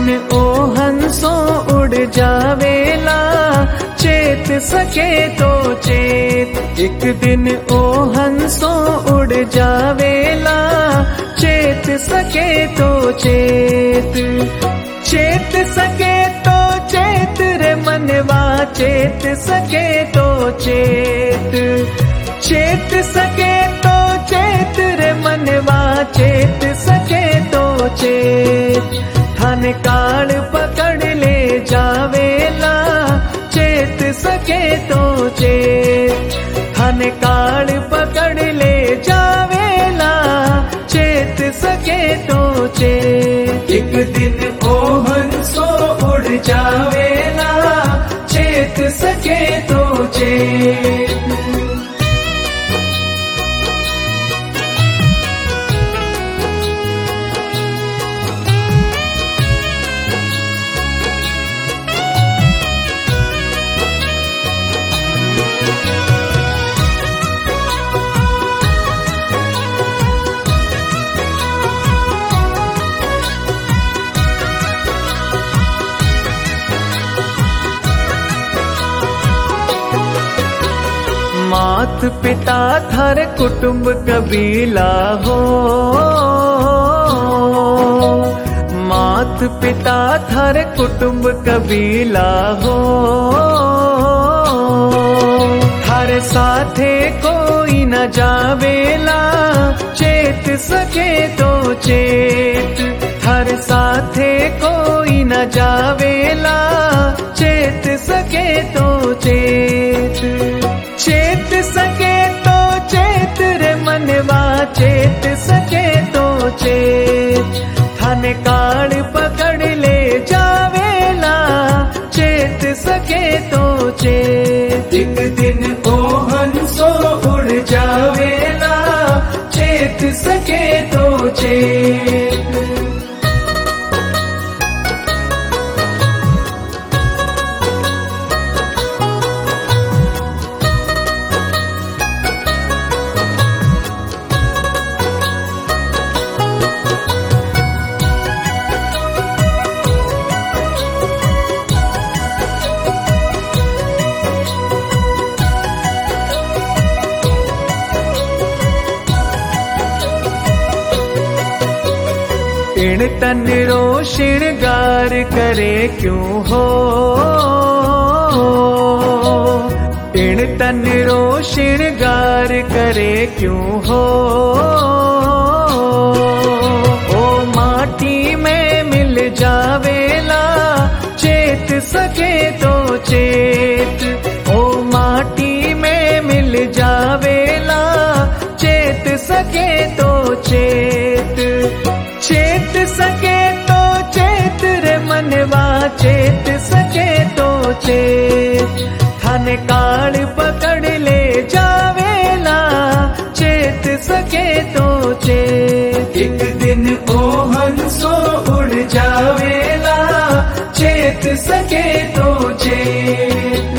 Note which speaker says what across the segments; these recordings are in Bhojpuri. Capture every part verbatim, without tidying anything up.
Speaker 1: दिन ओ हंसो उड़ जावेला, चेत सके तो चेत। एक दिन ओ हंसो उड़ जावेला, चेत सके तो चेत। चेत सके तो चेत रे मनवा, चेत सके तो चेत। चेत सके तो चेत रे मनवा, चेत सके तो चेत। थाने काल पकड़ ले जावेला, चेत सके तो चेत। थाने काल पकड़ ले जावेला, चेत सके तो चेत। एक दिन ओ हंसो उड़ जावेला, चेत सके तो चेत। मात पिता थर कुटुंब कबीला हो, मात पिता थर कुटुंब कबीला हो। हर साथे कोई न जावेला, चेत सके तो चेत। हर साथे कोई न जावेला, चेत सके तो चेत। चेत सके तो चेत रे मनवा, चेत सके तो चेत। थाने काल पकड़ ले जावेला, चेत सके तो चेत। एक दिन ओ हंसो उड़ जावेला, चेत सके तो चेत। इण तन रो श्रृंगार करे क्यों हो, इण तन रो श्रृंगार करे क्यों हो। ओ माटी में मिल जावेला, चेत सके तो चेत। ओ माटी में मिल जावेला, चेत सके तो चेत। चेत सके तो चेत रे मनवा, चेत सके तो चेत। थाने काल पकड़ ले जावेला, चेत सके तो चेत। एक दिन ओ हंसो उड़ जावेला, चेत सके तो चेत।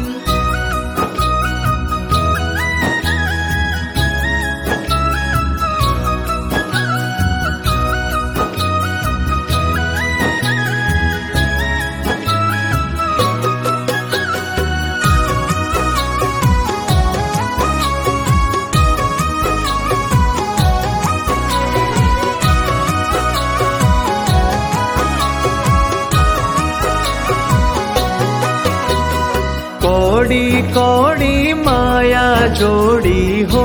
Speaker 1: कौड़ी कौड़ी माया जोड़ी हो,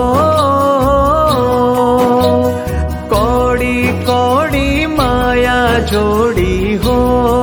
Speaker 1: कौड़ी कौड़ी माया जोड़ी हो।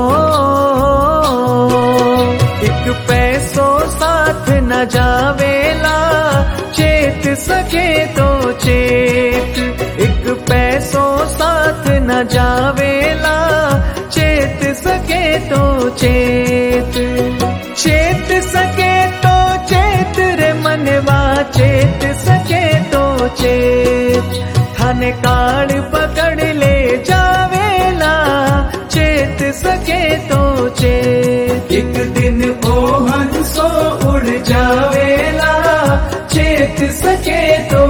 Speaker 1: एक पैसो साथ न जावेला, चेत सके तो चेत। एक पैसो साथ न जावेला, चेत सके तो चेत। चेत सके तो चेत रे मनवा, चेत सके तो चेत। थाने काल पकड़ ले जावेला, चेत सके तो चेत। एक दिन ओ हंसो उड़ जावेला, चेत सके तो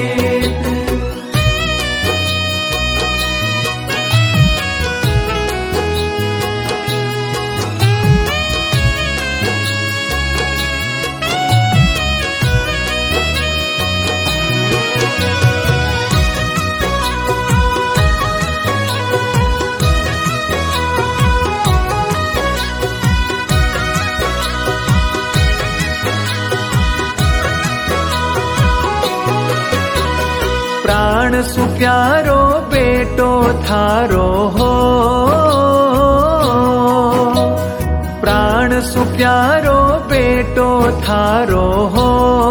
Speaker 1: चेत। सु प्यारो बेटो थारो हो, प्राण सु प्यारो बेटो थारो हो।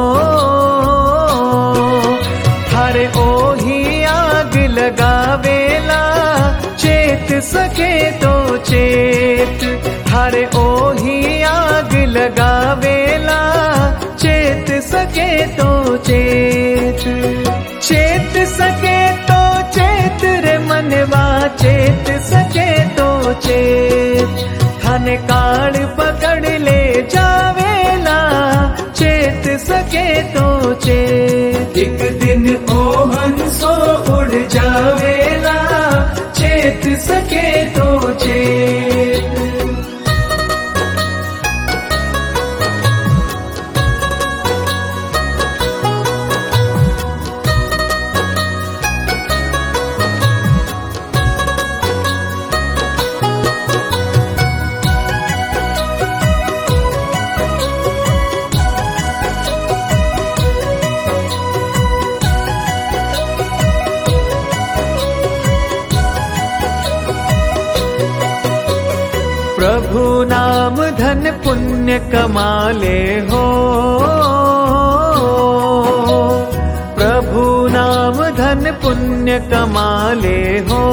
Speaker 1: थारे ओही आग लगावेला, चेत सके तो चेत। थारे ओही आग लगावेला, चेत सके तो चेत। चेत सके तो चेत रे मनवा, चेत सके तो चेत। थाने काल पकड़ ले जावेला, चेत सके तो चेत। एक दिन ओ हंसो उड़ जावेला, चेत सके तो चेत। प्रभु नाम धन पुण्य कमाले हो, प्रभु नाम धन पुण्य कमाले हो।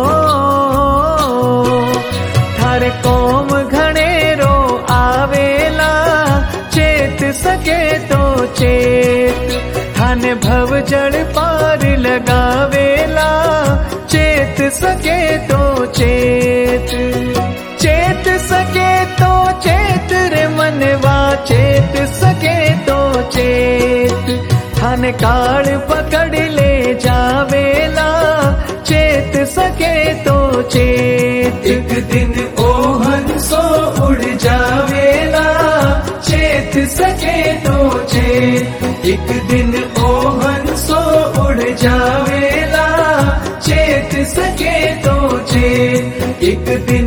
Speaker 1: थारे कोम घणेरो आवेला, चेत सके तो चेत। थाने भव जड़ पार लगावेला, चेत सके तो चेत। चेत सके तो चेत रे मनवा, चेत सके तो चेत। थाने काल पकड़ ले जावेला, चेत सके तो चेत। एक दिन ओ हंसो उड़ जावेला, चेत सके तो चेत। एक दिन ओ हंसो उड़ जावेला, चेत सके तो चेत। एक दिन